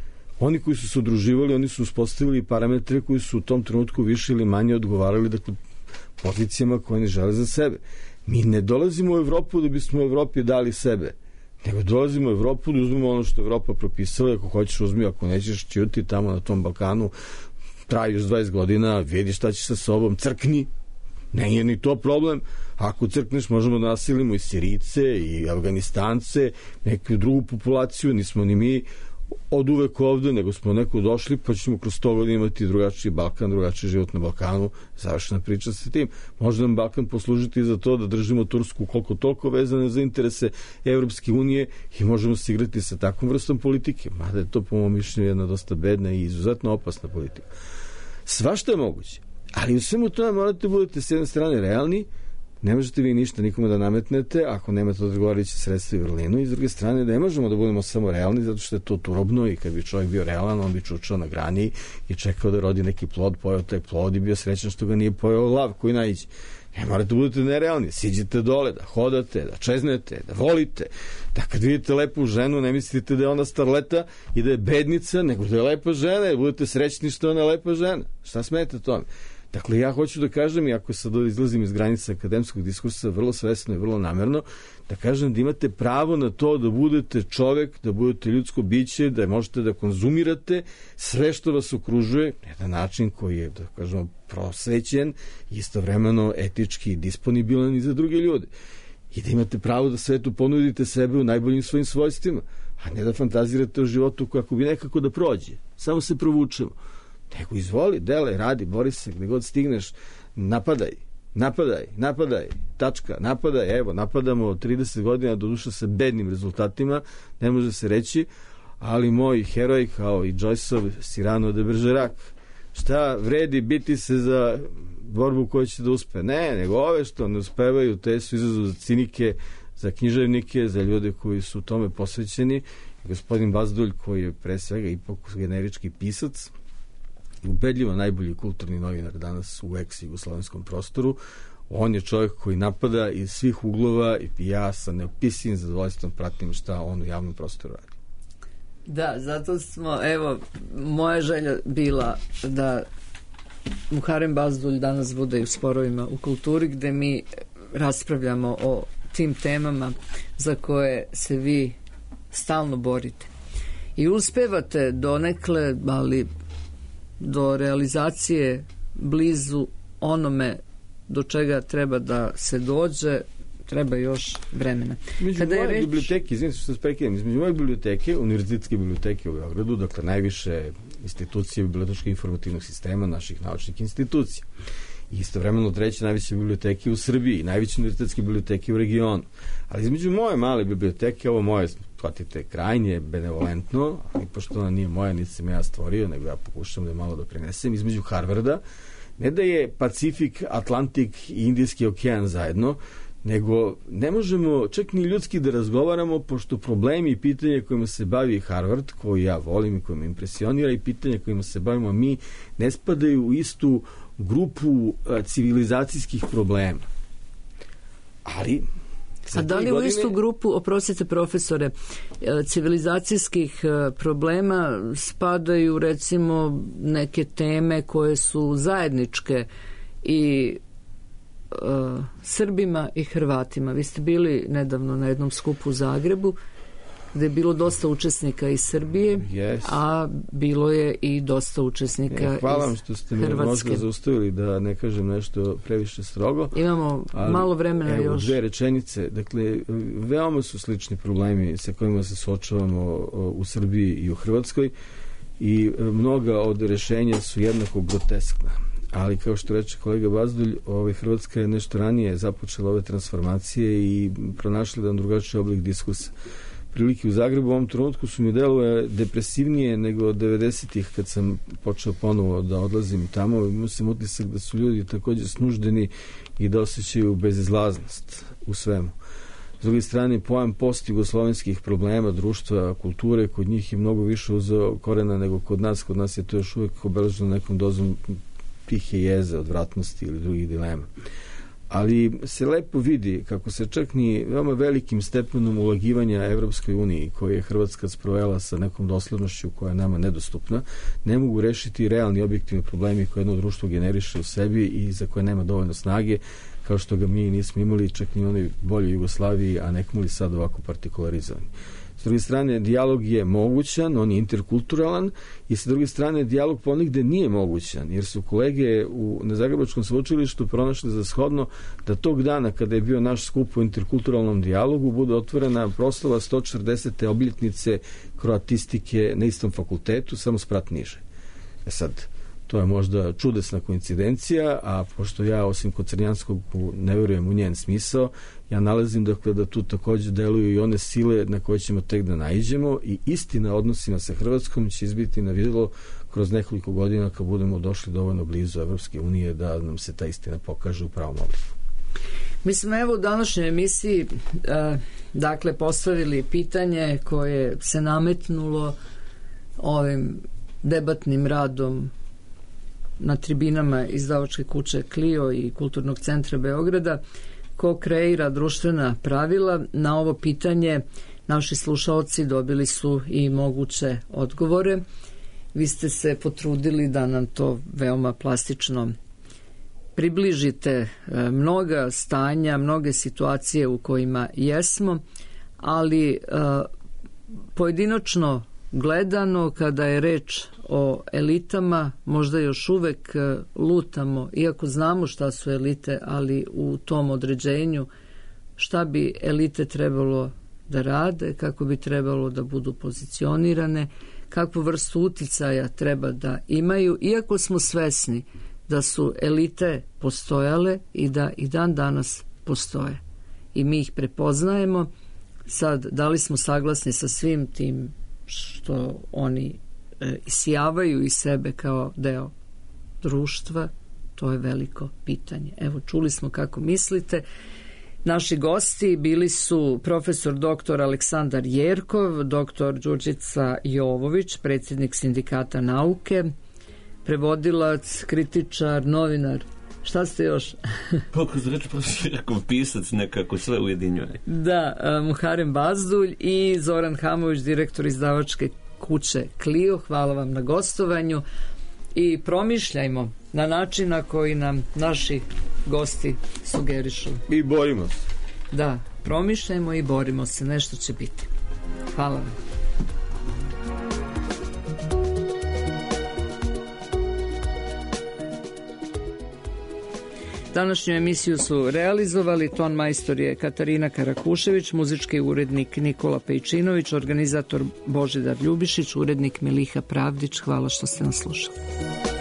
Oni koji su se udruživali, oni su uspostavili parametre koji su u tom trenutku više ili manje odgovarali dakle, pozicijama koje oni žele za sebe. Mi ne dolazimo u Evropu da bismo u Evropi dali sebe, nego dolazimo u Evropu da uzmemo ono što Evropa propisala, ako hoćeš uzmi, ako nećeš ćuti tamo na tom Balkanu, traji još dvadeset godina, vidi šta će sa sobom, crkni, ne je ni to problem, ako crkneš možemo da nasilimo i Sirice i Afganistance, neku drugu populaciju, nismo ni mi od uvek ovde, nego smo neko došli, pa ćemo kroz sto godina imati drugačiji Balkan, drugačiji život na Balkanu, završena priča sa tim. Može nam Balkan poslužiti za to da držimo Tursku koliko toliko vezane za interese Evropske unije i možemo se igrati sa takvom vrstom politike, mada je to po mojom mišljenju jedna dosta bedna i izuzetno opasna politika. Svašta je moguće, ali u svemu tome morate budete s jedne strane realni, ne možete vi ništa nikome da nametnete ako nemate odgovarajuće sredstva i vrlinu, i s druge strane ne možemo da budemo samo realni zato što je to turobno i kad bi čovjek bio realan on bi čučao na grani i čekao da rodi neki plod, pojeo taj plod i bio srećan što ga nije pojeo lav koji naiđe. Ne morate da budete nerealni, siđite dole, da hodate, da čeznete, da volite, da kad vidite lepu ženu ne mislite da je ona starleta i da je bednica, nego da je lepa žena i budete srećni što je ona lepa žena. Šta smete tome? Dakle, ja hoću da kažem, i ako sad izlazim iz granica akademskog diskursa, vrlo svesno i vrlo namerno, da kažem da imate pravo na to da budete čovek, da budete ljudsko biće, da možete da konzumirate sve što vas okružuje, na jedan način koji je, da kažemo, prosvećen, istovremeno etički i disponibilan i za druge ljude. I da imate pravo da svetu ponudite sebe u najboljim svojim svojstvima, a ne da fantazirate o životu kako bi nekako da prođe. Samo se provučemo. Nego izvoli, delaj, radi, bori se, gde god stigneš, napadaj, napadaj, napadaj, tačka, napadaj, evo, napadamo trideset godina, doduše sa bednim rezultatima, ne može se reći, ali moj heroj, kao i Joyceov Cyrano de Bergerac, šta vredi biti se za borbu koja će da uspe? Ne, nego ove što ne uspevaju, te su izazov za cinike, za književnike, za ljude koji su tome posvećeni. Gospodin Bazdulj, koji je pre svega ipak generički pisac, ubedljivo najbolji kulturni novinar danas u ex-jugoslovenskom prostoru, on je čovjek koji napada iz svih uglova i ja sa neopisivim zadovoljstvom pratim šta on u javnom prostoru radi. Da, zato smo, evo, moja želja bila da Muharrem Bazdulj danas bude u Sporovima u kulturi, gde mi raspravljamo o tim temama za koje se vi stalno borite. I uspevate donekle, ali do realizacije blizu onome do čega treba da se dođe, treba još vremena. Među Kada moje je reč... biblioteke, izvinite što se prekidam, između moje biblioteke, univerzitetske biblioteke u Beogradu, dakle najviše institucije bibliotečko-informativnog sistema naših naučnih institucija. I istovremeno treće najveće biblioteke u Srbiji, najveće univerzitetske biblioteke u regionu. Ali između moje male biblioteke, ovo moje, shvatite, krajnje benevolentno, ali pošto ona nije moja, niti sam ja stvorio, nego ja pokušam da je malo doprinesem, između Harvarda, ne da je Pacifik, Atlantik i Indijski okean zajedno, nego ne možemo čak ni ljudski da razgovaramo, pošto problemi i pitanje kojima se bavi Harvard, koji ja volim i koji me impresionira, i pitanje kojima se bavimo mi, ne spadaju u istu grupu civilizacijskih problema. Ali a da li godine... u istu grupu, oprostite profesore, civilizacijskih problema spadaju recimo neke teme koje su zajedničke i uh, Srbima i Hrvatima? Vi ste bili nedavno na jednom skupu u Zagrebu gde je bilo dosta učesnika iz Srbije, yes. a bilo je i dosta učesnika iz Hrvatske. Hvala vam što ste me možda zaustavili da ne kažem nešto previše strogo. Imamo ali, malo vremena evo, još. Dve rečenice. Dakle, veoma su slični problemi sa kojima se suočavamo u Srbiji i u Hrvatskoj i mnoga od rešenja su jednako groteskna. Ali kao što reče kolega Bazdulj, ovaj, Hrvatska je nešto ranije započela ove transformacije i pronašla jedan drugačiji oblik diskursa. Prilike u Zagrebu u ovom trenutku su mi deluje depresivnije nego od devedesetih kad sam počeo ponovo da odlazim tamo. Imao sam utisak da su ljudi također snuždeni i da osjećaju bezizlaznost u svemu. S druge strane, pojam post-jugoslovenskih problema, društva, kulture, kod njih je mnogo više uzeo korena nego kod nas. Kod nas je to još uvijek obeleženo nekom dozom tihe jeze, odvratnosti ili drugih dilema. ali se lepo vidi kako se čak ni veoma velikim stepenom ulagivanja Evropskoj uniji, koje je Hrvatska sprovela sa nekom doslednošću koja je nama nedostupna, ne mogu rešiti realni objektivni problemi koje jedno društvo generiše u sebi i za koje nema dovoljno snage, kao što ga mi nismo imali čak ni u onoj boljoj Jugoslaviji, a nekamo li sad ovako partikularizovani. S druge strane, dijalog je mogućan, on je interkulturalan, i sa druge strane, dijalog ponegde nije mogućan, jer su kolege u Zagrebačkom sveučilištu pronašli za shodno da tog dana kada je bio naš skup u interkulturalnom dijalogu bude otvorena proslava sto četrdesete obljetnice kroatistike na istom fakultetu, samo sprat niže. E sad, to je možda čudesna koincidencija, a pošto ja osim kod Crnjanskog ne verujem u njen smisao, ja nalazim dakle da tu takođe deluju i one sile na koje ćemo tek da naiđemo, i istina odnosima sa Hrvatskom će izbiti na vidjelo kroz nekoliko godina kad budemo došli dovoljno blizu Evropske unije da nam se ta istina pokaže u pravom obliku. Mi smo evo u današnjoj emisiji e, dakle postavili pitanje koje se nametnulo ovim debatnim radom na tribinama izdavačke kuće Clio i Kulturnog centra Beograda, ko kreira društvena pravila. Na ovo pitanje naši slušaoci dobili su i moguće odgovore. Vi ste se potrudili da nam to veoma plastično približite, mnoga stanja, mnoge situacije u kojima jesmo, ali pojedinačno gledano, kada je reč o elitama, možda još uvek lutamo, iako znamo šta su elite, ali u tom određenju šta bi elite trebalo da rade, kako bi trebalo da budu pozicionirane, kakvu vrstu uticaja treba da imaju, iako smo svesni da su elite postojale i da i dan danas postoje. I mi ih prepoznajemo. Sad, da li smo saglasni sa svim tim što oni e, isijavaju iz sebe kao deo društva, to je veliko pitanje. Evo, čuli smo kako mislite. Naši gosti bili su profesor doktor Aleksandar Jerkov, doktor Đurđica Jovović, predsjednik Sindikata nauke, prevodilac, kritičar, novinar. Šta ste još? Koliko se reći, nekako pisac, nekako sve ujedinjuje. Da, Muharem Bazdulj i Zoran Hamović, direktor izdavačke kuće Clio. Hvala vam na gostovanju i promišljajmo na način na koji nam naši gosti sugerišu. I borimo se. Da, promišljajmo i borimo se, nešto će biti. Hvala vam. Današnju emisiju su realizovali ton majstor je Katarina Karakušević, muzički urednik Nikola Pejčinović, organizator Božidar Ljubišić, urednik Miliha Pravdić. Hvala što ste nas slušali.